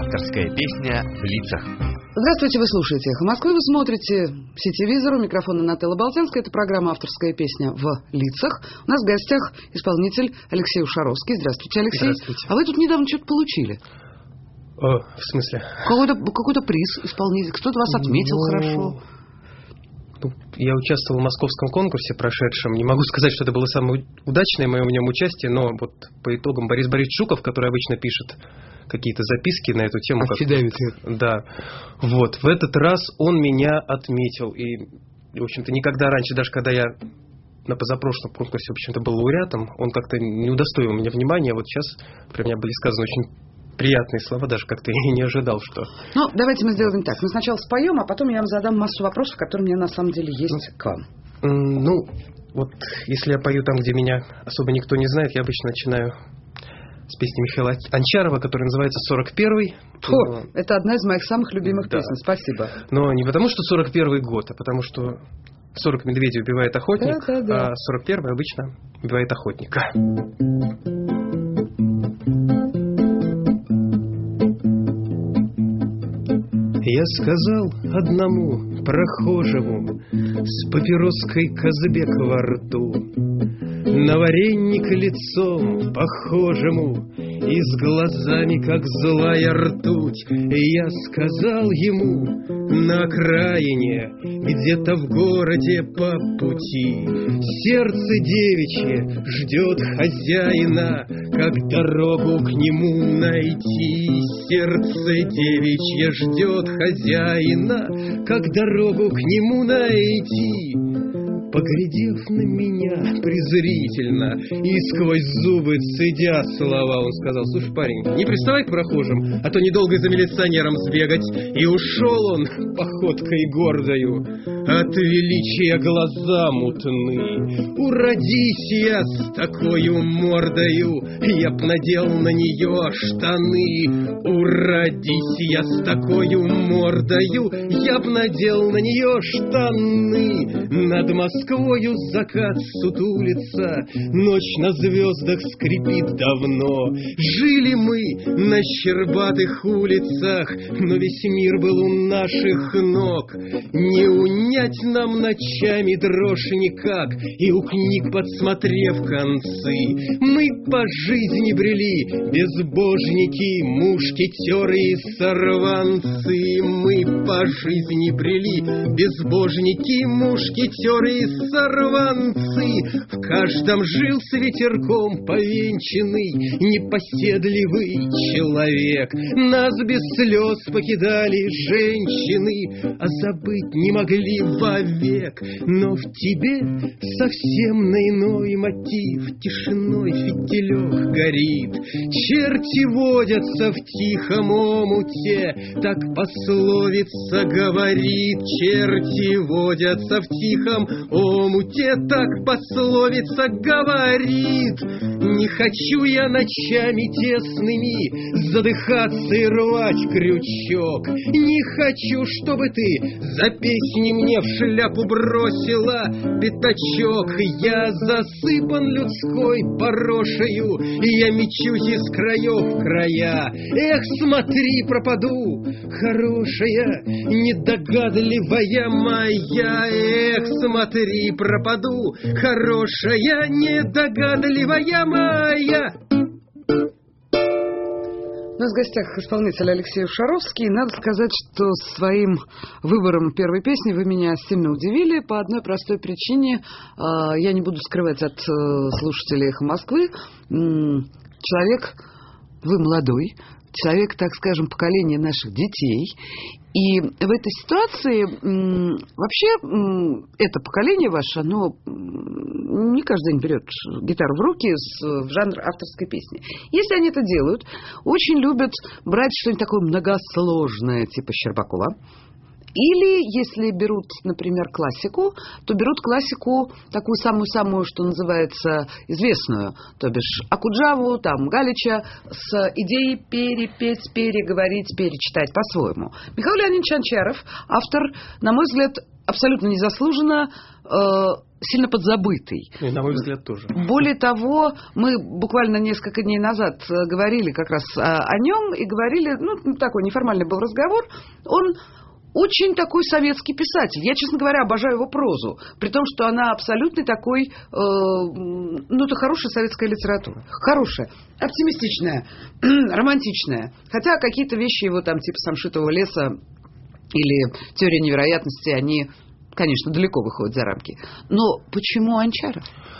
Авторская песня в лицах. Здравствуйте, вы слушаете «Эхо Москвы», вы смотрите сетевизор, у микрофона Нателла Болтянская. Это программа «Авторская песня в лицах». У нас в гостях исполнитель Алексей Ушаровский. Здравствуйте, Алексей. Здравствуйте. А вы тут недавно что-то получили? В смысле? Какой-то приз исполнитель. Кто-то вас отметил хорошо. Я участвовал в московском конкурсе прошедшем. Не могу сказать, что это было самое удачное мое в нем участие, но вот по итогам Борис Борисович Жуков, который обычно пишет какие-то записки на эту тему. Да. Вот. В этот раз он меня отметил. И, в общем-то, никогда раньше, даже когда я на позапрошлом конкурсе, в общем-то, был лауреатом, он как-то не удостоил меня внимания. Вот сейчас про меня были сказаны очень приятные слова, даже как-то я не ожидал, что... Ну, давайте мы сделаем так. Мы сначала споем, а потом я вам задам массу вопросов, которые у меня на самом деле есть к вам. Ну, вот если я пою там, где меня особо никто не знает, я обычно начинаю с песни Михаила Анчарова, которая называется «41-й». Это одна из моих самых любимых песен. Спасибо. Но не потому, что 41-й год, а потому, что 40 медведей убивает охотник, а 41-й обычно убивает охотника. Я сказал одному прохожему с папироской Казбек во рту, на вареника лицом похожему и с глазами, как злая ртуть. Я сказал ему на окраине, где-то в городе по пути, сердце девичье ждет хозяина, как дорогу к нему найти. Сердце девичье ждет хозяина, как дорогу к нему найти. Поглядев на меня презрительно и сквозь зубы цедя слова, он сказал: слушай, парень, не приставай к прохожим, а то недолго за милиционером сбегать. И ушел он походкой гордою, от величия глаза мутны. Уродись я с такою мордою, я б надел на нее штаны. Уродись я с такою мордою, я б надел на нее штаны. Над Москвою закат сутулится, ночь на звездах скрипит давно. Жили мы на щербатых улицах, но весь мир был у наших ног. Не унять нам ночами дрожь никак, и у книг подсмотрев концы. Мы по жизни брели, безбожники, мушкетеры и сорванцы. Мы по жизни брели, безбожники, мушкетеры и сорванцы. В каждом жил с ветерком повенчанный непоседливый человек. Нас без слез покидали женщины, а забыть не могли вовек. Но в тебе совсем на иной мотив тишиной фитилек горит. Черти водятся в тихом омуте, так пословица говорит. Черти водятся в тихом омуте, так пословица говорит. Не хочу я ночами тесными задыхаться и рвать крючок. Не хочу, чтобы ты за песни мне в шляпу бросила пятачок. Я засыпан людской порошею, и я мечусь из краев в края. Эх, смотри, пропаду, хорошая, недогадливая моя. Эх, смотри, пропаду, хорошая, недогадливая моя. У нас в гостях исполнитель Алексей Ушаровский. Надо сказать, что своим выбором первой песни вы меня сильно удивили по одной простой причине. Я не буду скрывать от слушателей «Эхо Москвы». Человек, вы молодой, человек, так скажем, поколения наших детей. И в этой ситуации вообще это поколение ваше, оно не каждый день берет гитару в руки в жанр авторской песни. Если они это делают, очень любят брать что-нибудь такое многосложное, типа Щербакова, Или, если берут, например, классику, то берут классику такую самую-самую, что называется, известную, то бишь Окуджаву, там, Галича, с идеей перепеть, переговорить, перечитать по-своему. Михаил Леонидович Анчаров, автор, на мой взгляд, абсолютно незаслуженно, сильно подзабытый. И, на мой взгляд, тоже. Более того, мы буквально несколько дней назад говорили как раз о нем и говорили, такой неформальный был разговор, он очень такой советский писатель. Я, честно говоря, обожаю его прозу, при том, что она абсолютно такой, это хорошая советская литература. Хорошая, оптимистичная, романтичная. Хотя какие-то вещи его там типа «Самшитового леса» или «Теория невероятности», они, конечно, далеко выходят за рамки. Но почему Анчаров?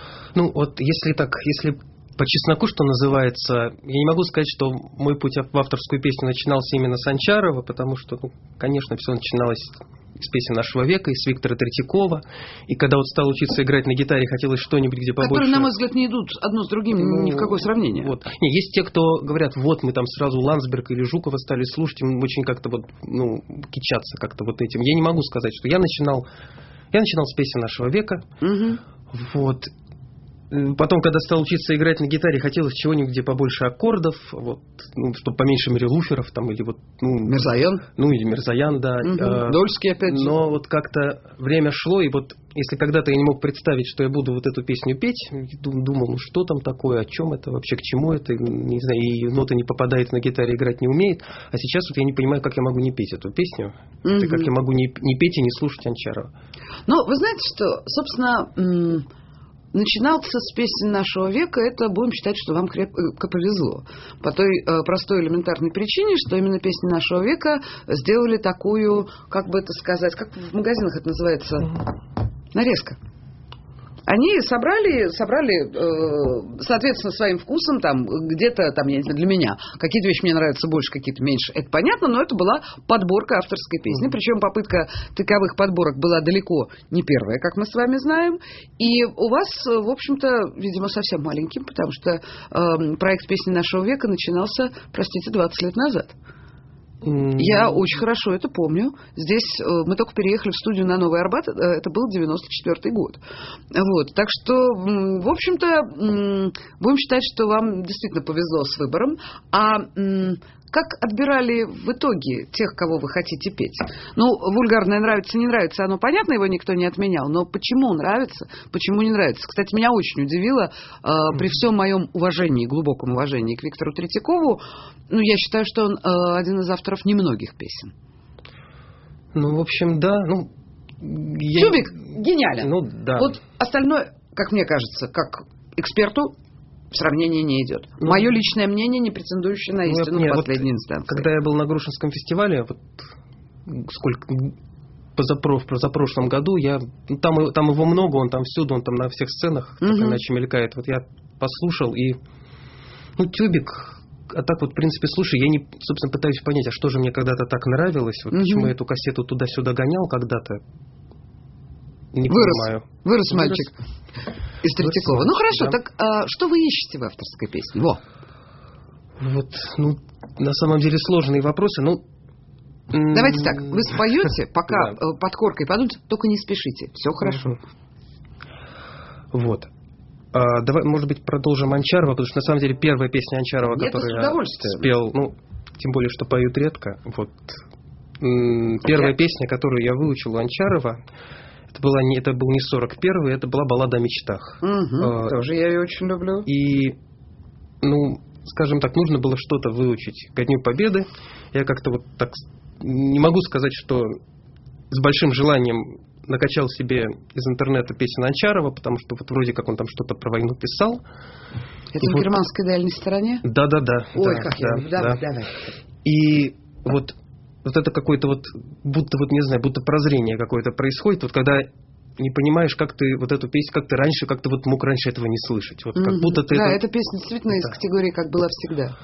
Если по чесноку, что называется, я не могу сказать, что мой путь в авторскую песню начинался именно с Анчарова, потому что, конечно, все начиналось с песен нашего века, и с Виктора Третьякова. И когда стал учиться играть на гитаре, хотелось что-нибудь, где побольше... Которые, на мой взгляд, не идут одно с другим ни в какое сравнение. Вот. Есть те, кто говорят, мы там сразу Ландсберга или Жукова стали слушать, им очень как-то кичаться как-то этим. Я не могу сказать, что я начинал с песен нашего века. Угу. Потом, когда стал учиться играть на гитаре, хотелось чего-нибудь, где побольше аккордов, чтобы поменьше Мирелуферов, там, или Мирзоян. Или Мирзоян, да. Угу. Дольский, опять же. Но как-то время шло, и если когда-то я не мог представить, что я буду эту песню петь, думал, что там такое, о чем это, вообще к чему это, не знаю, и нота не попадает на гитаре, играть не умеет. А сейчас я не понимаю, как я могу не петь эту песню, и как я могу не петь и не слушать Анчарова. Вы знаете, что, собственно... Начинался с песен нашего века, это будем считать, что вам крепко повезло. По той простой элементарной причине, что именно песни нашего века сделали такую, как бы это сказать, как в магазинах это называется, нарезка. Они собрали, соответственно, своим вкусом, там, где-то, там, я не знаю, для меня, какие-то вещи мне нравятся больше, какие-то меньше. Это понятно, но это была подборка авторской песни. Причем попытка таковых подборок была далеко не первая, как мы с вами знаем. И у вас, в общем-то, видимо, совсем маленьким, потому что проект «Песни нашего века» начинался, 20 лет назад. Я очень хорошо это помню. Здесь мы только переехали в студию на Новый Арбат, это был 94-й год. Так что, в общем-то, будем считать, что вам действительно повезло с выбором. А как отбирали в итоге тех, кого вы хотите петь? Вульгарное нравится, не нравится, оно понятно, его никто не отменял, но почему нравится, почему не нравится? Кстати, меня очень удивило, при всем моем уважении, глубоком уважении к Виктору Третьякову, я считаю, что он один из авторов немногих песен. В общем, да. Тюбик гениален. Да. Остальное, как мне кажется, как эксперту, в сравнение не идет. Мое личное мнение, не претендующее на истину в последней инстанции. Когда я был на Грушинском фестивале, позапрошлом году, там его много, он там всюду, он там на всех сценах так иначе мелькает. Я послушал, и Тюбик, а так в принципе, слушай, я собственно, пытаюсь понять, а что же мне когда-то так нравилось, почему я эту кассету туда-сюда гонял когда-то. Не понимаю. Вырос мальчик из Третьякова. Хорошо, да. Так что вы ищете в авторской песне? На самом деле сложные вопросы. Давайте так, вы споете, пока под коркой падут, только не спешите, все хорошо. Давай, может быть, продолжим Анчарова, потому что на самом деле первая песня Анчарова, которую я спел, тем более, что поют редко. Первая песня, которую я выучил у Анчарова, это был не 41-й, это была «Баллада о мечтах». Тоже я ее очень люблю. И, скажем так, нужно было что-то выучить ко Дню Победы. Я как-то так не могу сказать, что с большим желанием накачал себе из интернета песен Анчарова, потому что вроде как он там что-то про войну писал. Это в германской дальней стороне? Да. Ой, как я люблю. Давай. И это какое-то не знаю, будто прозрение какое-то происходит, когда не понимаешь, как ты эту песню, как ты раньше, как ты мог раньше этого не слышать. Как будто ты... Да, эта песня действительно из категории «Как была всегда».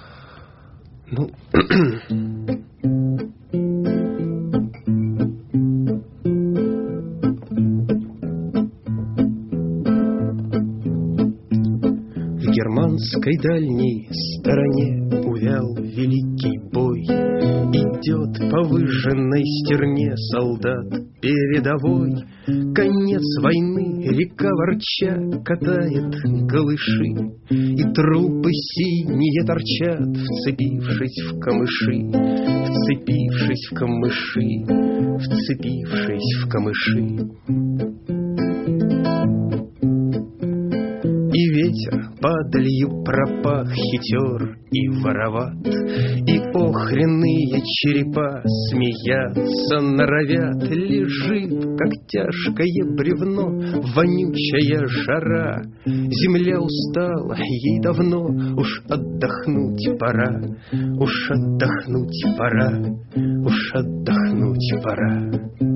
В германской дальней стороне увял великий бой. Идет по выжженной стерне солдат передовой. Конец войны, река ворча катает голыши, и трупы синие торчат, вцепившись в камыши, вцепившись в камыши, вцепившись в камыши. И ветер падалью пропах хитер и вороват, и охренные черепа смеяться норовят. Лежит, как тяжкое бревно, вонючая жара. Земля устала, ей давно уж отдохнуть пора, уж отдохнуть пора, уж отдохнуть пора.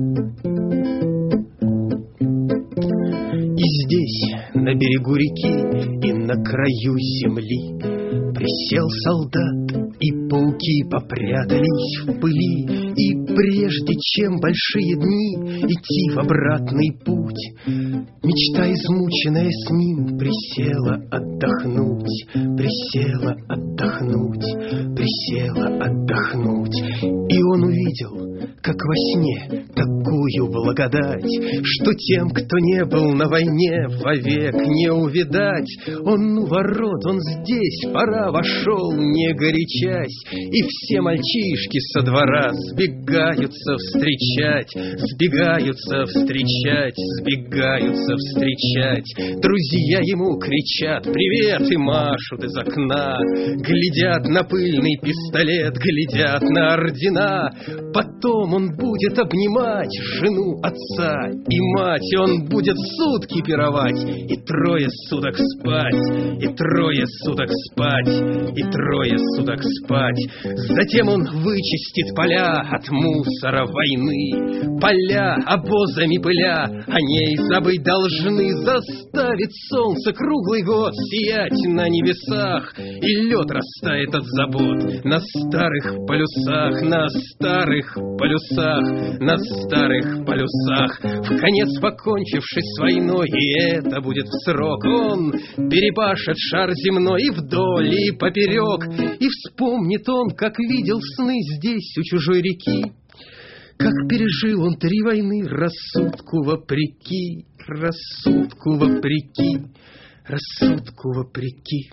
И здесь, на берегу реки и на краю земли, присел солдат, и пауки попрятались в пыли. И прежде чем большие дни идти в обратный путь, мечта, измученная с ним, присела отдохнуть, присела отдохнуть, присела отдохнуть. И он увидел, как во сне, такую благодать, что тем, кто не был на войне, вовек не увидать. Он у ворот, он здесь, пора вошел, не горячась, и все мальчишки со двора сбегаются встречать, сбегаются встречать, сбегаются встречать. Друзья ему кричат привет и машут из окна, глядят на пыльный пистолет, глядят на ордена. Потом он будет обнимать жену, отца и мать, и он будет сутки пировать, и 3 суток спать, и 3 суток спать, и 3 суток спать. Затем он вычистит поля от мусора войны, поля обозами пыля, о ней забыть должны. Заставит солнце круглый год сиять на небесах, и лед растает от забот на старых полюсах, на старых полюсах, на старых полюсах. Вконец покончившись с войной, и это будет в срок, он перепашет шар земной и вдоль, и поперек. И вспомнит он, как видел сны здесь, у чужой реки, как пережил он 3 войны рассудку вопреки, рассудку вопреки, рассудку вопреки.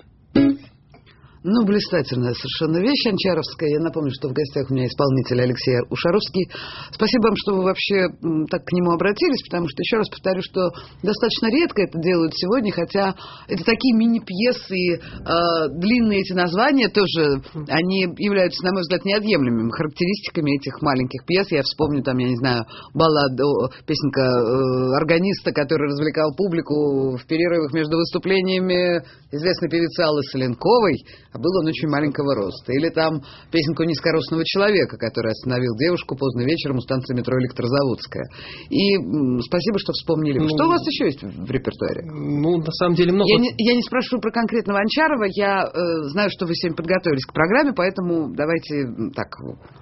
Ну, блистательная совершенно вещь анчаровская. Я напомню, что в гостях у меня исполнитель Алексей Ушаровский. Спасибо вам, что вы вообще так к нему обратились, потому что, еще раз повторю, что достаточно редко это делают сегодня, хотя это такие мини-пьесы, длинные эти названия тоже, они являются, на мой взгляд, неотъемлемыми характеристиками этих маленьких пьес. Я вспомню, там, я не знаю, балладу, песенка органиста, который развлекал публику в перерывах между выступлениями известной певицы Аллы Соленковой, а был он очень маленького роста. Или там песенку низкорослого человека, который остановил девушку поздно вечером у станции метро Электрозаводская. И спасибо, что вспомнили. Что у вас еще есть в репертуаре? Ну, на самом деле много. Я не спрашиваю про конкретного Анчарова. Я знаю, что вы сегодня подготовились к программе, поэтому давайте так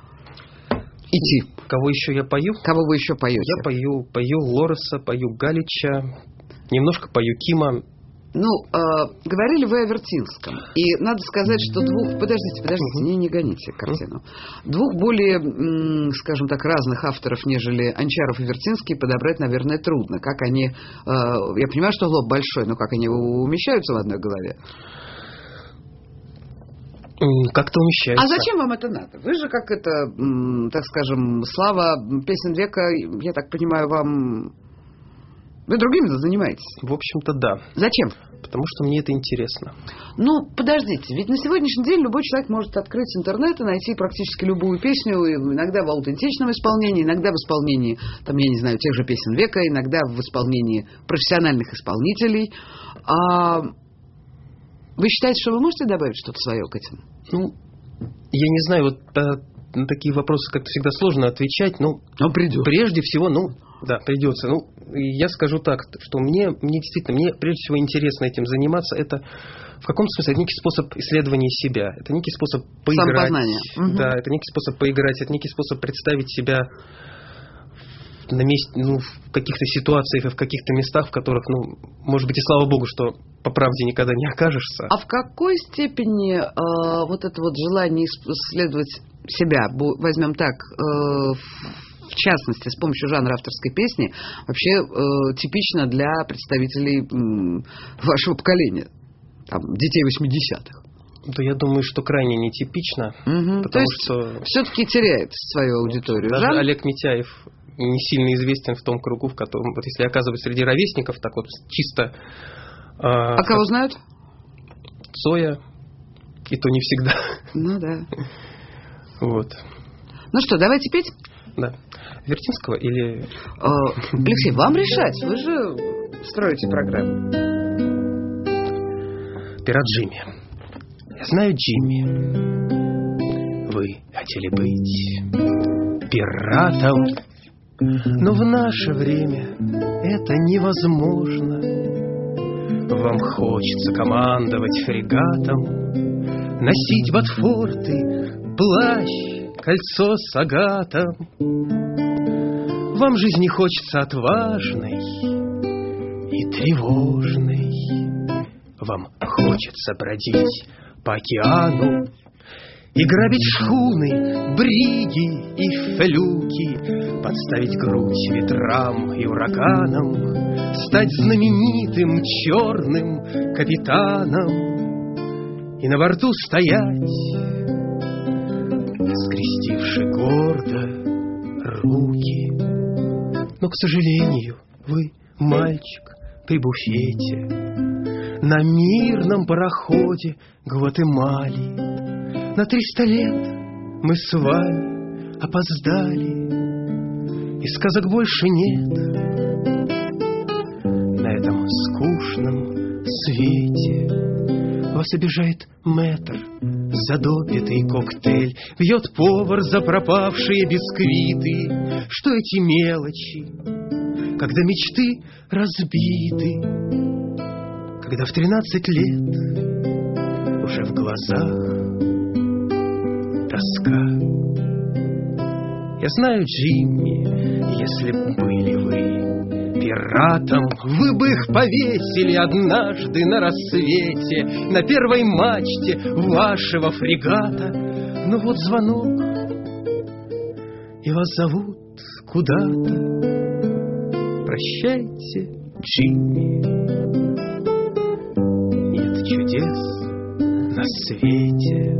идти. Кого еще я пою? Кого вы еще поете? Я пою Лореса, пою Галича, немножко пою Кима. Ну, говорили вы о Вертинском. И надо сказать, что Подождите, не гоните картину. 2 более, скажем так, разных авторов, нежели Анчаров и Вертинский, подобрать, наверное, трудно. Как они... Я понимаю, что лоб большой, но как они умещаются в одной голове? Как-то умещается. А зачем вам это надо? Вы же, как это, так скажем, слава песен века, я так понимаю, вам... Вы другими-то занимаетесь? В общем-то, да. Зачем? Потому что мне это интересно. Ну, подождите, ведь на сегодняшний день любой человек может открыть интернет и найти практически любую песню, иногда в аутентичном исполнении, иногда в исполнении, там, я не знаю, тех же песен века, иногда в исполнении профессиональных исполнителей. А вы считаете, что вы можете добавить что-то свое к этим? Ну, я не знаю, вот на такие вопросы как-то всегда сложно отвечать, но прежде всего, да, придется. Ну, я скажу так, что мне действительно, прежде всего интересно этим заниматься. Это в каком-то смысле некий способ исследования себя. Это некий способ поиграть. Самопознание. Да, это некий способ поиграть, это некий способ представить себя на месте, в каких-то ситуациях и в каких-то местах, в которых, может быть, и слава богу, что по правде никогда не окажешься. А в какой степени вот это вот желание исследовать себя, возьмем так, в частности, с помощью жанра авторской песни, вообще типично для представителей вашего поколения, там, детей 80-х? Да, я думаю, что крайне нетипично, То есть что все-таки теряет свою аудиторию. даже жанр? Олег Митяев не сильно известен в том кругу, в котором, вот если оказывается среди ровесников, так вот чисто... А кого знают? Цоя, и то не всегда. Ну да. Вот. Ну что, давайте петь? Да. Вертинского или... Алексей, вам решать, вы же строите программу. Пират Джимми. Я знаю, Джимми, вы хотели быть пиратом, но в наше время это невозможно. Вам хочется командовать фрегатом, носить ботфорты, плащ, кольцо с агатом. Вам жизни хочется отважной и тревожной. Вам хочется бродить по океану и грабить шхуны, бриги и флюки, подставить грудь ветрам и ураганам, стать знаменитым черным капитаном и на борту стоять, скрестивши гордо руки. Но, к сожалению, вы мальчик при буфете на мирном пароходе Гватемали. На 300 лет мы с вами опоздали, и сказок больше нет на этом скучном свете. Вас обижает мэтр за допитый коктейль, бьет повар за пропавшие бисквиты. Что эти мелочи, когда мечты разбиты, когда в 13 лет уже в глазах тоска. Я знаю, Джимми, если б были вы пиратом, вы бы их повесили однажды на рассвете на первой мачте вашего фрегата. Ну вот звонок, и вас зовут куда-то. Прощайте, Джимми, чудес на свете.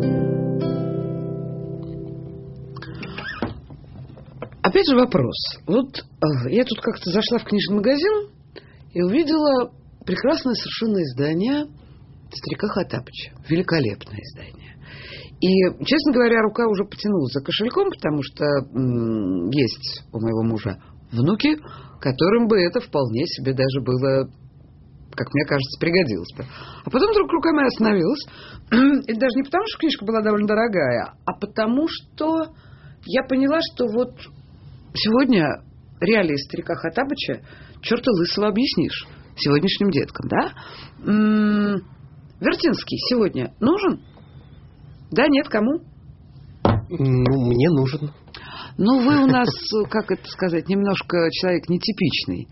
Опять же вопрос. Вот я тут как-то зашла в книжный магазин и увидела прекрасное совершенно издание Старика Хоттабыча. Великолепное издание. И, честно говоря, рука уже потянулась за кошельком, потому что есть у моего мужа внуки, которым бы это вполне себе даже было, как мне кажется, пригодилось бы. А потом вдруг рука моя остановилась. И даже не потому, что книжка была довольно дорогая, а потому, что я поняла, что вот сегодня реалии Старика Хоттабыча черта лысого объяснишь сегодняшним деткам, да? Вертинский сегодня нужен? Да, нет, кому? Мне нужен. Ну, вы у нас, как это сказать, немножко человек нетипичный.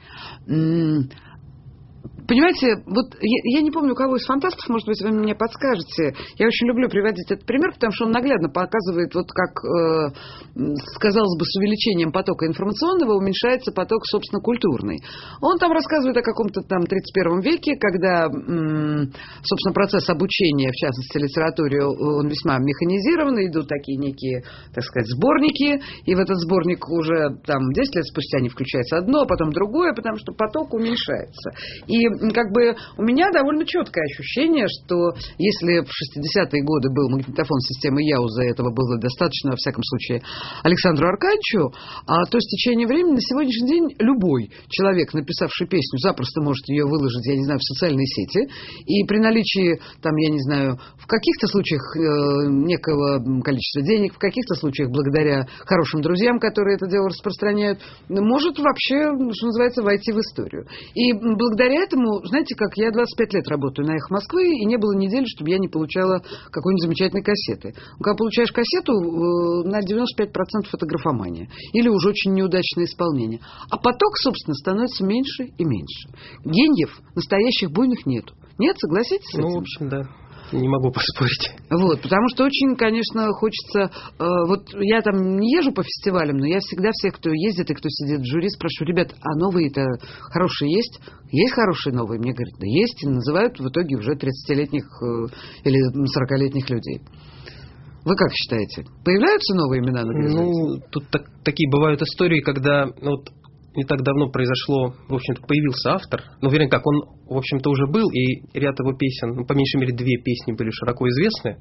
Понимаете, вот я не помню, у кого из фантастов, может быть, вы мне подскажете. Я очень люблю приводить этот пример, потому что он наглядно показывает, вот как, казалось бы, с увеличением потока информационного уменьшается поток, собственно, культурный. Он там рассказывает о каком-то там 31 веке, когда, собственно, процесс обучения, в частности, литературе, он весьма механизированный, идут такие некие, так сказать, сборники, и в этот сборник уже там 10 лет спустя не включается одно, а потом другое, потому что поток уменьшается. И как бы у меня довольно четкое ощущение, что если в 60-е годы был магнитофон системы Яуза, этого было достаточно, во всяком случае, Александру Аркадьевичу, то с течением времени на сегодняшний день любой человек, написавший песню, запросто может ее выложить, я не знаю, в социальные сети. И при наличии, там, я не знаю, в каких-то случаях некого количества денег, в каких-то случаях благодаря хорошим друзьям, которые это дело распространяют, может вообще, что называется, войти в историю. И благодаря этому Поэтому, знаете как, я 25 лет работаю на «Эхо Москвы», и не было недели, чтобы я не получала какой-нибудь замечательной кассеты. Когда получаешь кассету, на 95% это графомания. Или уже очень неудачное исполнение. А поток, собственно, становится меньше и меньше. Гениев настоящих буйных нету. Нет, согласитесь с этим? Ну, в общем, да. Не могу поспорить. Вот, потому что очень, конечно, хочется... вот я там не езжу по фестивалям, но я всегда всех, кто ездит и кто сидит в жюри, спрашиваю: ребят, а новые-то хорошие есть? Есть хорошие новые? Мне говорят: да есть. И называют в итоге уже 30-летних или 40-летних людей. Вы как считаете? Появляются новые имена на горизонте? Ну, тут такие бывают истории, когда... вот не так давно произошло, в общем-то, появился автор. Ну, вернее, как, он, в общем-то, уже был, и ряд его песен, ну, по меньшей мере, 2 песни были широко известны.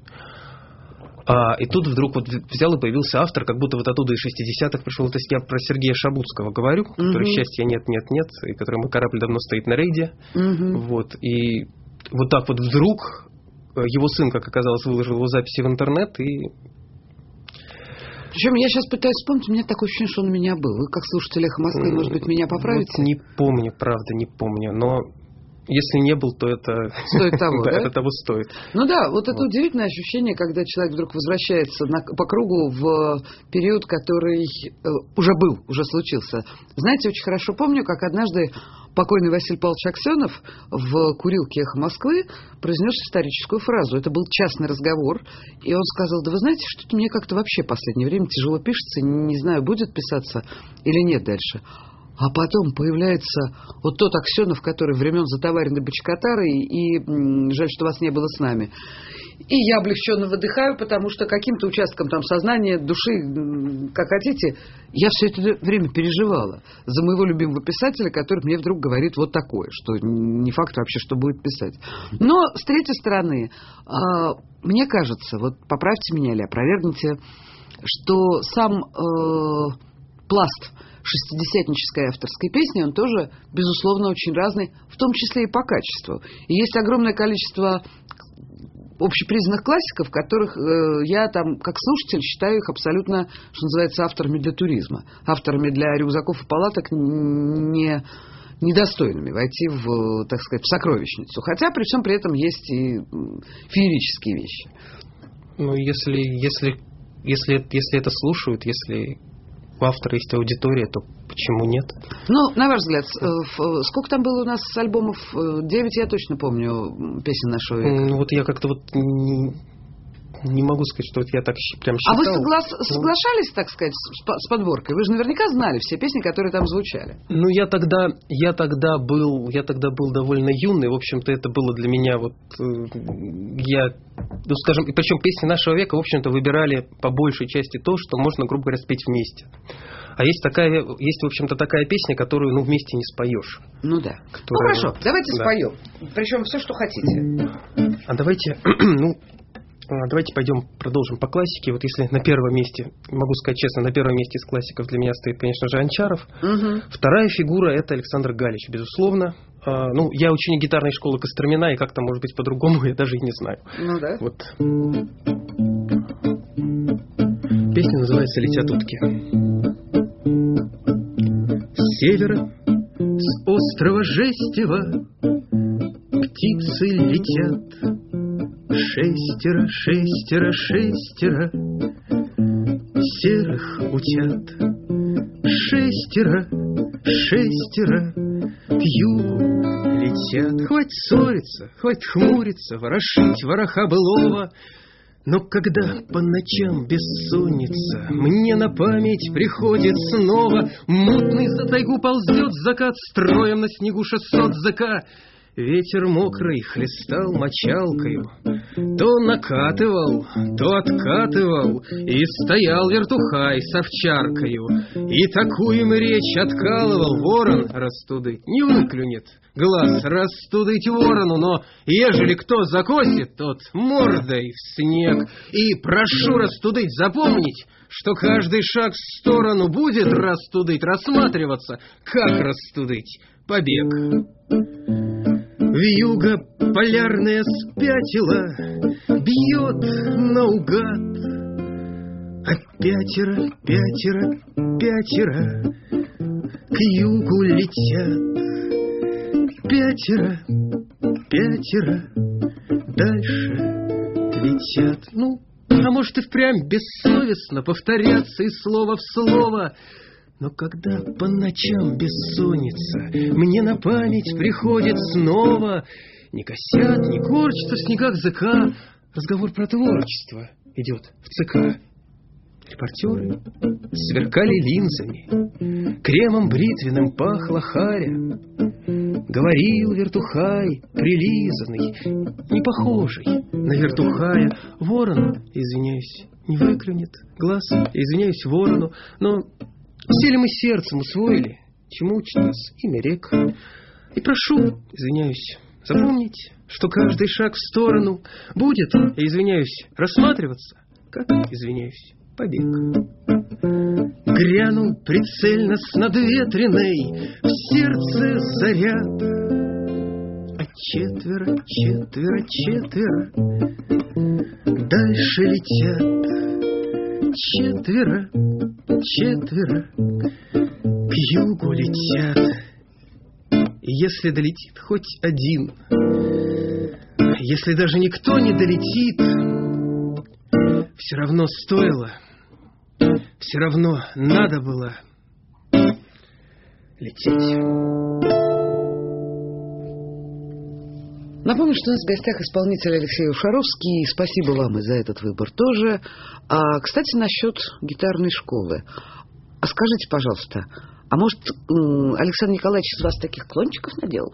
И тут вдруг вот взял и появился автор, как будто вот оттуда из 60-х пришел. То есть я про Сергея Шабутского говорю, который «Счастья нет, нет, нет», и который «Мой корабль давно стоит на рейде». Вот, и вот так вот вдруг его сын, как оказалось, выложил его записи в интернет, и... Причем я сейчас пытаюсь вспомнить, у меня такое ощущение, что он у меня был. Вы, как слушатель «Эхо Москвы», может быть, меня поправите? Вот не помню, правда, не помню. Но если не был, то это... Стоит того, да? Это того стоит. Ну да, вот это удивительное ощущение, когда человек вдруг возвращается по кругу в период, который уже был, уже случился. Знаете, очень хорошо помню, как однажды покойный Василий Павлович Аксенов в курилке «Эхо Москвы» произнес историческую фразу. Это был частный разговор, и он сказал: да вы знаете, что-то мне как-то вообще в последнее время тяжело пишется, не знаю, будет писаться или нет дальше. А потом появляется вот тот Аксенов, который времен Затовариной Бочкатары, и жаль, что вас не было с нами. И я облегченно выдыхаю, потому что каким-то участком там сознания, души, как хотите, я все это время переживала за моего любимого писателя, который мне вдруг говорит вот такое, что не факт вообще, что будет писать. Но, с третьей стороны, мне кажется, вот поправьте меня или опровергните, что сам пласт шестидесятнической авторской песни, он тоже, безусловно, очень разный, в том числе и по качеству. И есть огромное количество общепризнанных классиков, которых я там, как слушатель, считаю их абсолютно, что называется, авторами для туризма. Авторами для рюкзаков и палаток недостойными войти в, так сказать, в сокровищницу. Хотя при всем при этом есть и феерические вещи. Ну, если это слушают, если у автора есть аудитория, то почему нет? Ну, на ваш взгляд, сколько там было у нас альбомов? 9, я точно помню, песен нашего века. Ну, вот я как-то вот не могу сказать, что вот я так прям считал. А вы соглашались, так сказать, с подборкой? Вы же наверняка знали все песни, которые там звучали. Ну, я тогда был довольно юный. В общем-то, это было для меня скажем, и причем песни нашего века, в общем-то, выбирали по большей части то, что можно, грубо говоря, спеть вместе. А есть, в общем-то, такая песня, которую, вместе не споешь. Ну да. Которая... Ну, хорошо, давайте споем. Причем все, что хотите. А давайте пойдем продолжим по классике. Вот если на первом месте, могу сказать честно, на первом месте из классиков для меня стоит, конечно же, Анчаров. Вторая фигура — это Александр Галич, безусловно. Я ученик гитарной школы Костромина, и как-то, может быть, по-другому я даже и не знаю. Ну да. Вот. Песня называется «Летят утки». С севера, с острова Жестева, птицы летят. 6 серых утят. 6 к югу летят. Хватит ссориться, хватит хмуриться, ворошить вороха былого. Но когда по ночам бессонница мне на память приходит снова, мутный за тайгу ползет закат строем на снегу 600 ЗК. Ветер мокрый хлестал мочалкою, то накатывал, то откатывал, и стоял вертухай с овчаркою, и такую им речь откалывал. Ворон растудыть не выклюнет глаз растудыть ворону, но ежели кто закосит, тот мордой в снег. И прошу растудыть запомнить, что каждый шаг в сторону будет растудыть рассматриваться, как растудыть побег. Вьюга полярная спятила, бьет наугад. А 5 к югу летят. пятеро дальше летят. Ну, а может и впрямь бессовестно повторяться из слова в слово. Но когда по ночам бессонница мне на память приходит снова, не косят, не корчатся в снегах ЗК, разговор про творчество идет в ЦК. Репортеры сверкали линзами, кремом бритвенным пахла харя. Говорил вертухай, прилизанный, не похожий на вертухая. Ворон, извиняюсь, не выклюнет глаз, извиняюсь ворону, но все ли мы сердцем усвоили, чему учит нас имя рек? И прошу, извиняюсь, запомнить, что каждый шаг в сторону будет, я извиняюсь, рассматриваться, как, извиняюсь, побег. Грянул прицельно с надветренной в сердце заряд. А четверо дальше летят. Четверо к югу летят. И если долетит хоть один, если даже никто не долетит, все равно стоило, все равно надо было лететь. Напомню, что у нас в гостях исполнитель Алексей Ушаровский. Спасибо вам и за этот выбор тоже. Кстати, насчет гитарной школы. А скажите, пожалуйста, а может, Александр Николаевич из вас таких клончиков наделал?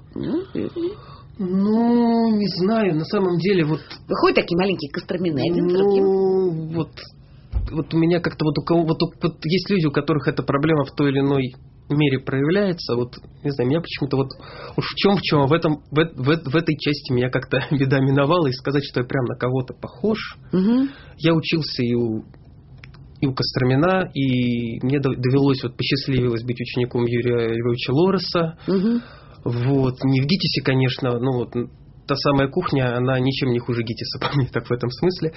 Ну, не знаю, на самом деле вот... Выходит такие маленькие костромины один за другим? Вот у меня как-то вот есть люди, у которых эта проблема в той или иной мере проявляется. Вот, не знаю, меня почему-то вот уж в чем, в этой части меня как-то беда миновала, и сказать, что я прям на кого-то похож. Угу. Я учился и у Костромина, и мне довелось, вот посчастливилось быть учеником Юрия Львовича Лореса. Угу. Вот, не в ГИТИСе, конечно, но вот та самая кухня, она ничем не хуже ГИТИСа, по мне, так в этом смысле.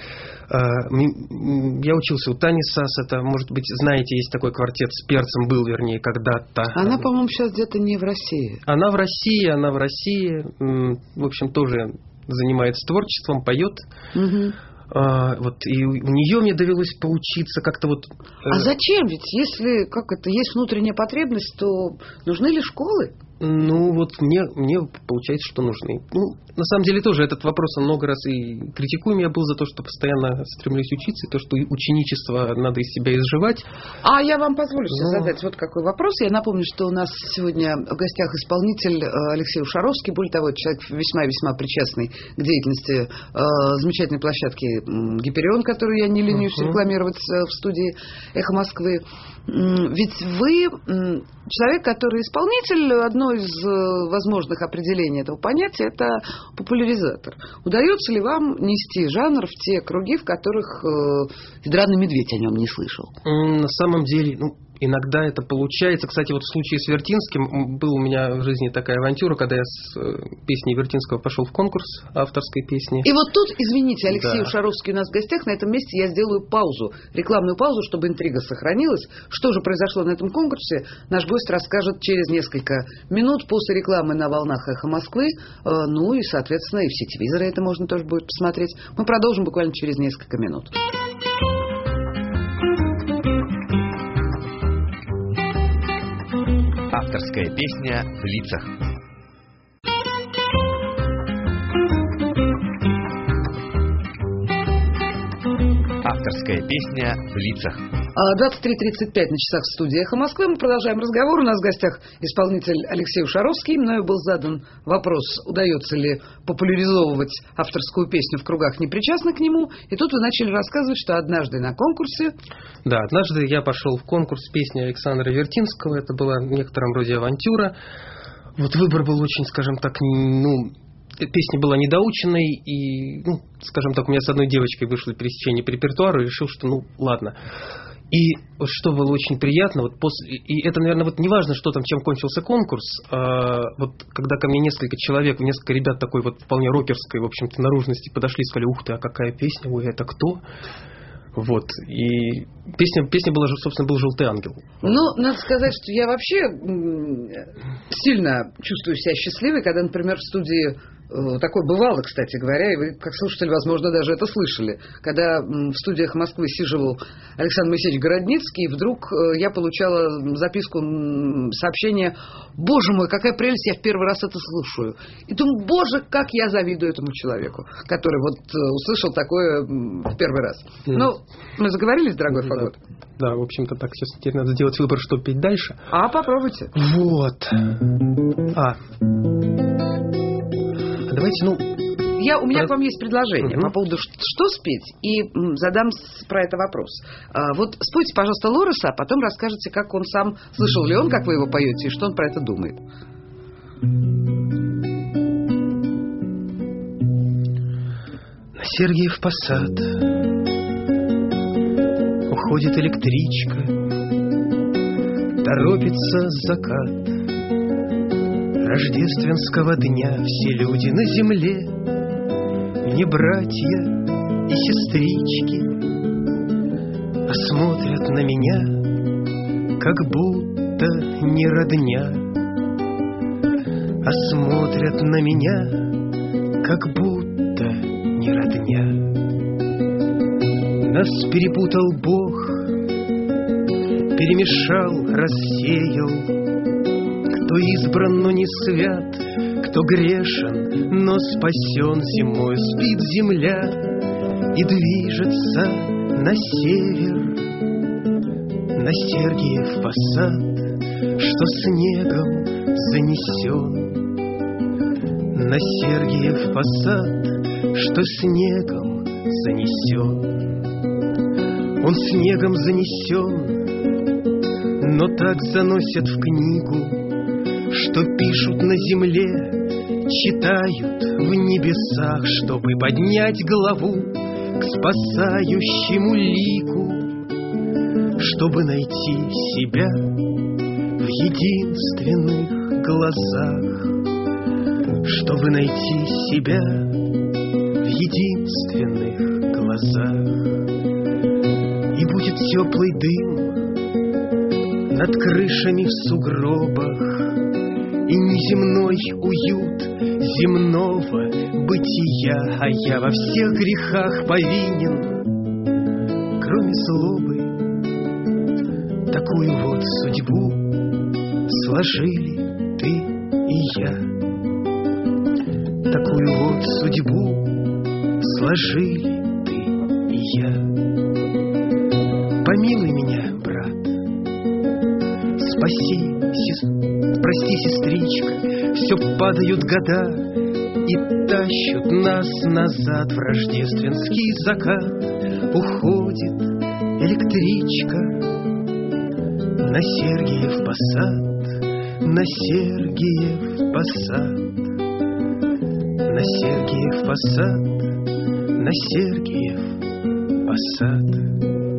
Я учился у Тани Сас, это, может быть, знаете, есть такой квартет с перцем, был, вернее, когда-то. Она, по-моему, сейчас где-то не в России. Она в России, в общем, тоже занимается творчеством, поет. Угу. Вот, и у нее мне довелось поучиться как-то вот... А зачем? Ведь если, есть внутренняя потребность, то нужны ли школы? Ну, вот мне получается, что нужны. Ну, на самом деле тоже этот вопрос много раз и критикуем. Я был за то, что постоянно стремлюсь учиться, и то, что ученичество надо из себя изживать. А я вам позволю сейчас задать вот какой вопрос. Я напомню, что у нас сегодня в гостях исполнитель Алексей Ушаровский. Более того, человек весьма-весьма причастный к деятельности замечательной площадки «Гиперион», которую я не ленюсь рекламировать в студии «Эхо Москвы». Ведь вы человек, который исполнитель. Одно из возможных определений этого понятия – это популяризатор. Удается ли вам нести жанр в те круги, в которых «Драный медведь» о нем не слышал? На самом деле, иногда это получается. Кстати, вот в случае с Вертинским был у меня в жизни такая авантюра, когда я с песней Вертинского пошел в конкурс авторской песни. И вот тут, извините, Алексей Ушаровский у нас в гостях, на этом месте я сделаю паузу, рекламную паузу, чтобы интрига сохранилась. Что же произошло на этом конкурсе, наш гость расскажет через несколько минут после рекламы на волнах «Эхо Москвы». Ну и, соответственно, и в сетевизоре это можно тоже будет посмотреть. Мы продолжим буквально через несколько минут. Авторская песня в лицах. Авторская песня в лицах. 23:35 на часах в студии «Эхо Москвы». Мы продолжаем разговор. У нас в гостях исполнитель Алексей Ушаровский. Мною был задан вопрос, удается ли популяризовывать авторскую песню в кругах, непричастных к нему. И тут вы начали рассказывать, что однажды на конкурсе... Да, однажды я пошел в конкурс песни Александра Вертинского. Это была в некотором роде авантюра. Вот выбор был очень, скажем так, песня была недоученной, и, скажем так, у меня с одной девочкой вышло пересечение по репертуару, и решил, что, ладно. И вот что было очень приятно, и это, наверное, вот не важно, что там, чем кончился конкурс, вот когда ко мне несколько ребят такой вот вполне рокерской, в общем-то, наружности подошли и сказали: ух ты, а какая песня, ой, это кто? Вот. И песня была, собственно, был «Желтый ангел». Ну, надо сказать, что я вообще сильно чувствую себя счастливой, когда, например, в студии такое бывало, кстати говоря, и вы, как слушатель, возможно, даже это слышали, когда в студиях Москвы сиживал Александр Моисеевич Городницкий, и вдруг я получала записку, сообщение: «Боже мой, какая прелесть, я в первый раз это слушаю». И думаю, боже, как я завидую этому человеку, который вот услышал такое в первый раз. Ну, мы заговорились, дорогой Фагот? Да, в общем-то, так, сейчас теперь надо сделать выбор, что петь дальше. Попробуйте. Вот. Давайте, У меня к вам есть предложение по поводу, что спеть, и задам про это вопрос. Вот спойте, пожалуйста, Лореса, а потом расскажете, как он сам, слышал ли он, как вы его поете, и что он про это думает. На Сергиев Посад уходит электричка, торопится закат рождественского дня. Все люди на земле, не братья и сестрички, а смотрят на меня, как будто не родня. А смотрят на меня, как будто не родня. Нас перепутал Бог, перемешал, рассеял. Кто избран, но не свят, кто грешен, но спасен. Зимой спит земля и движется на север, на Сергиев Посад, что снегом занесен. На Сергиев Посад, что снегом занесен. Он снегом занесен, но так заносят в книгу, что пишут на земле, читают в небесах, чтобы поднять голову к спасающему лику, чтобы найти себя в единственных глазах, чтобы найти себя в единственных глазах. И будет теплый дым над крышами в сугробах, и неземной уют земного бытия, а я во всех грехах повинен, кроме злобы. Такую вот судьбу сложили ты и я. Такую вот судьбу сложили ты и я. Помилуй меня, брат, спаси, прости, сестричка, все падают года и тащут нас назад в рождественский закат. Уходит электричка на Сергиев Посад, на Сергиев Посад, на Сергиев Посад, на Сергиев Посад.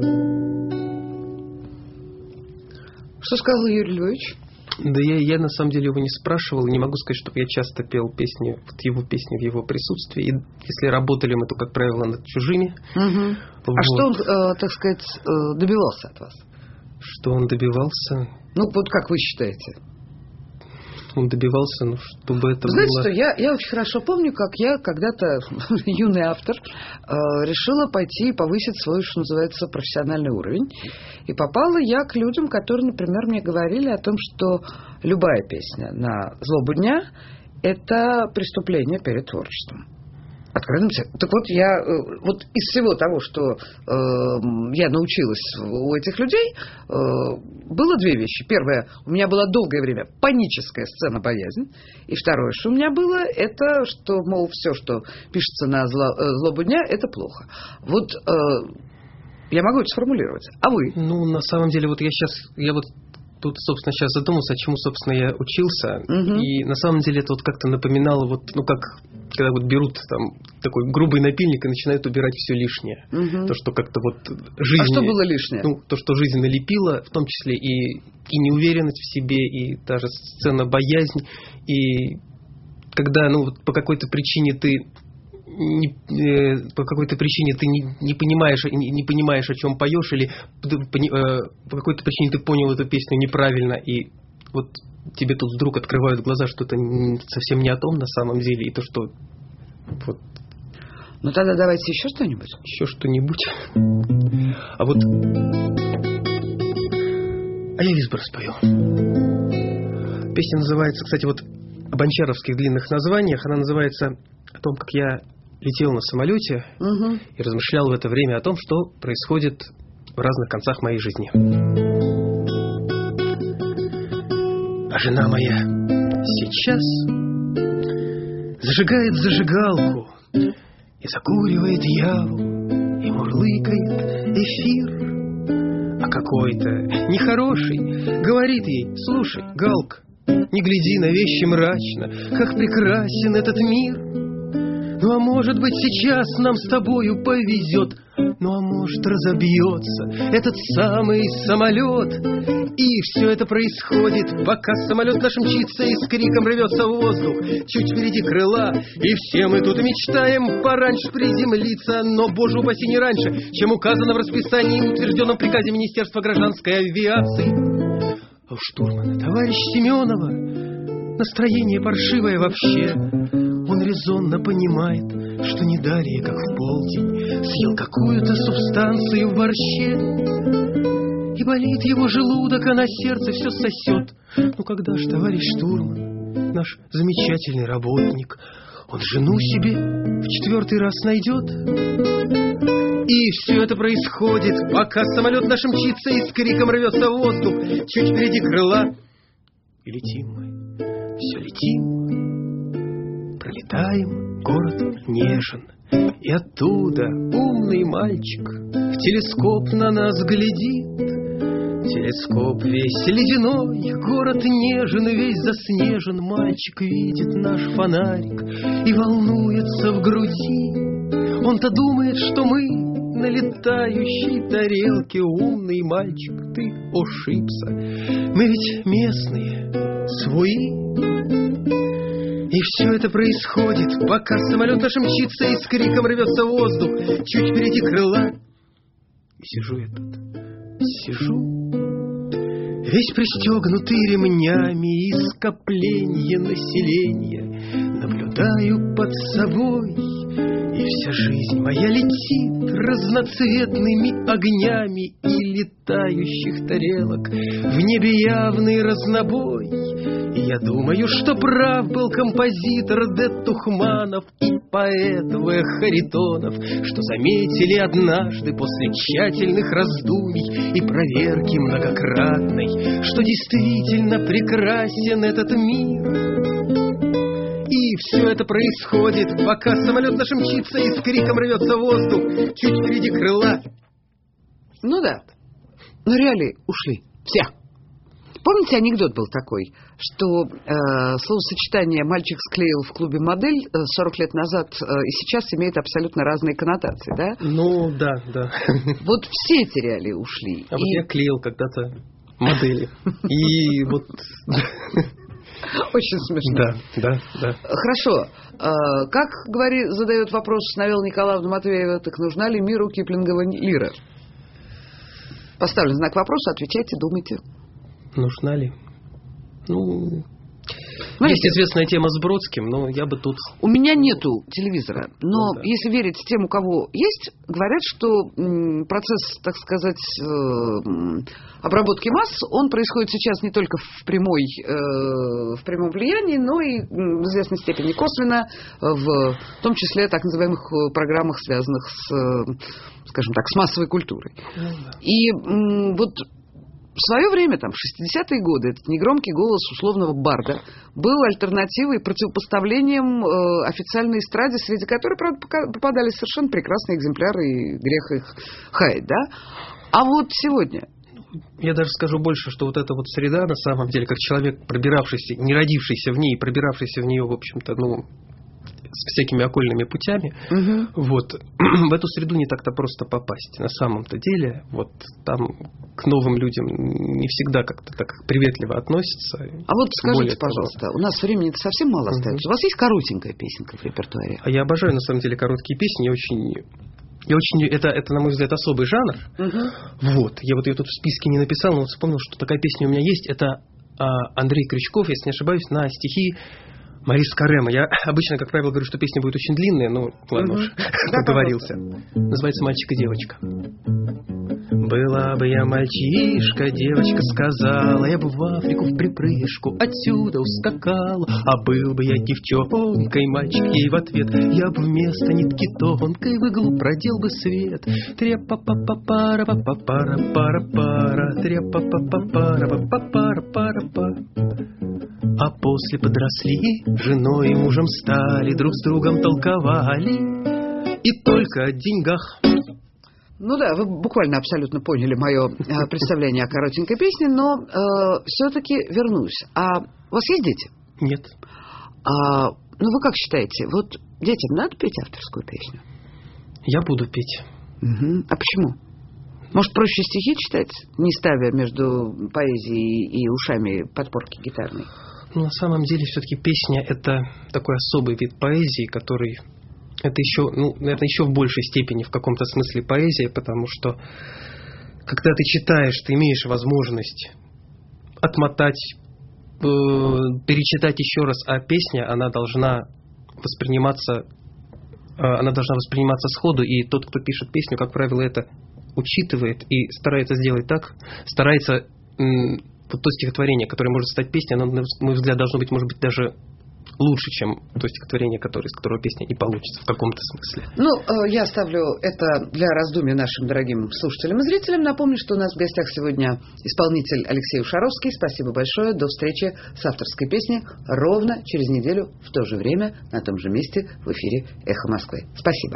Что сказал Юрий Львович? Да я на самом деле его не спрашивал, не могу сказать, чтобы я часто пел песни, вот его песни в его присутствии. И если работали мы, то, как правило, над чужими. Угу. Вот. А что он, так сказать, добивался от вас? Что он добивался? Ну, вот как вы считаете? Он добивался, ну, чтобы это Знаете, было... что я очень хорошо помню, как я когда-то, юный автор, решила пойти и повысить свой, что называется, профессиональный уровень. И попала я к людям, которые, например, мне говорили о том, что любая песня на злобу дня – это преступление перед творчеством. Откровенно. Так вот, я вот из всего того, что я научилась у этих людей, было две вещи. Первое, у меня была долгое время паническая сцена боязнь. И второе, что у меня было, это, что, мол, все, что пишется на злобу дня, это плохо. Вот я могу это сформулировать. А вы? Ну, на самом деле, вот я вот тут, собственно, сейчас задумался, чему, собственно, я учился. Угу. И на самом деле это вот как-то напоминало, вот, ну, как когда вот берут там такой грубый напильник и начинают убирать все лишнее. Угу. То, что как-то вот жизнь... А что было лишнее? Ну, то, что жизнь налепила, в том числе и неуверенность в себе, и даже сцена боязнь. И когда, ну, вот по какой-то причине ты по какой-то причине ты не понимаешь, о чем поешь, или по какой-то причине ты понял эту песню неправильно, и вот тебе тут вдруг открывают глаза, что это совсем не о том на самом деле, и то, что вот. Ну тогда давайте еще что-нибудь. Еще что-нибудь. А я Визбор спою. Песня называется, кстати, вот о бончаровских длинных названиях. Она называется о том, как я летел на самолете и размышлял в это время о том, что происходит в разных концах моей жизни. А жена моя сейчас зажигает зажигалку и закуривает яву, и мурлыкает эфир. А какой-то нехороший говорит ей: слушай, Галка, не гляди на вещи мрачно, как прекрасен этот мир. Ну а может быть сейчас нам с тобою повезет, ну а может разобьется этот самый самолет. И все это происходит, пока самолет наш мчится и с криком рвется в воздух чуть впереди крыла. И все мы тут мечтаем пораньше приземлиться, но, боже упаси, не раньше, чем указано в расписании и утвержденном приказе Министерства гражданской авиации. А у штурмана товарищ Семенова настроение паршивое вообще. Он резонно понимает, что не далее, как в полдень, съел какую-то субстанцию в борще. И болит его желудок, а на сердце все сосет. Ну когда ж товарищ штурман, наш замечательный работник, он жену себе в 4-й раз найдет? И все это происходит, пока самолет наш мчится и с криком рвется в воздух чуть впереди крыла. И летим мы, все летим. Пролетаем, город нежен, и оттуда умный мальчик в телескоп на нас глядит. Телескоп весь ледяной, город нежен, весь заснежен. Мальчик видит наш фонарик и волнуется в груди. Он-то думает, что мы на летающей тарелке. Умный мальчик, ты ошибся, мы ведь местные, свои. И все это происходит, пока самолет наш мчится и с криком рвется в воздух чуть впереди крыла. И сижу я тут, весь пристегнутый ремнями, и скопление населения наблюдаю под собой. И вся жизнь моя летит разноцветными огнями и летающих тарелок. В небе явный разнобой. И я думаю, что прав был композитор Д. Тухманов и поэт В. Харитонов, что заметили однажды после тщательных раздумий и проверки многократной, что действительно прекрасен этот мир. И все это происходит, пока самолет наш мчится и с криком рвется в воздух чуть впереди крыла. Ну да, но реалии ушли все. Помните, анекдот был такой, что словосочетание «мальчик склеил в клубе модель» 40 лет назад и сейчас имеет абсолютно разные коннотации, да? Ну, да. Вот все эти реалии ушли. А вот я клеил когда-то модели. И вот... Очень смешно. Да. Хорошо. Как задает вопрос Навела Николаевна Матвеева, так нужна ли миру Киплингова лира? Поставлен знак вопроса, отвечайте, думайте. Нужна ли? Есть известная тема с Бродским, но я бы тут... У меня нету телевизора, но если верить тем, у кого есть, говорят, что процесс, так сказать, обработки масс, он происходит сейчас не только в прямом влиянии, но и в известной степени косвенно, в том числе так называемых программах, связанных с, скажем так, с массовой культурой. И вот... В свое время, в 60-е годы, этот негромкий голос условного барда был альтернативой, противопоставлением официальной эстраде, среди которой, правда, попадались совершенно прекрасные экземпляры, и грех их хаять, да? А вот сегодня... Я даже скажу больше, что вот эта вот среда, на самом деле, как человек, пробиравшийся, не родившийся в ней, пробиравшийся в нее, в общем-то, с всякими окольными путями. Вот. В эту среду не так-то просто попасть. На самом-то деле, вот там к новым людям не всегда как-то так приветливо относятся. А вот скажите, пожалуйста, у нас времени совсем мало остается. У вас есть коротенькая песенка в репертуаре? А я обожаю, на самом деле, короткие песни. Это, на мой взгляд, особый жанр. Вот. Я вот ее тут в списке не написал, но вот вспомнил, что такая песня у меня есть. Это Андрей Крючков, если не ошибаюсь, на стихи Марис Карема. Я обычно, как правило, говорю, что песня будет очень длинная, но ладно уж, договорился. Называется «Мальчик и девочка». Была бы я мальчишка, девочка сказала, я бы в Африку в припрыжку отсюда ускакала. А был бы я девчонкой, мальчик ей в ответ, я бы вместо нитки тонкой в иглу продел бы свет. Тря-па-па-па-пара-па-пара-пара-пара, тря-па-па-па-пара-па-пара-пара-пара. А после подросли, женой и мужем стали, друг с другом толковали, и только о деньгах. Ну да, вы буквально абсолютно поняли мое представление о коротенькой песне, но все-таки вернусь. А у вас есть дети? Нет. Ну вы как считаете, вот детям надо петь авторскую песню? Я буду петь. А почему? Может, проще стихи читать, не ставя между поэзией и ушами подпорки гитарной? Ну, на самом деле, все-таки песня — это такой особый вид поэзии, который... Это еще, наверное, еще в большей степени в каком-то смысле поэзия, потому что, когда ты читаешь, ты имеешь возможность отмотать, перечитать еще раз, а песня, она должна восприниматься сходу, и тот, кто пишет песню, как правило, это учитывает и старается сделать так, вот то стихотворение, которое может стать песней, оно, на мой взгляд, должно быть, может быть, даже лучше, чем то стихотворение, из которого песня не получится в каком-то смысле. Я оставлю это для раздумий нашим дорогим слушателям и зрителям. Напомню, что у нас в гостях сегодня исполнитель Алексей Ушаровский. Спасибо большое. До встречи с авторской песней ровно через неделю в то же время на том же месте в эфире «Эхо Москвы». Спасибо.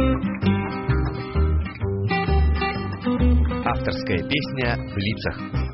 Авторская песня в лицах.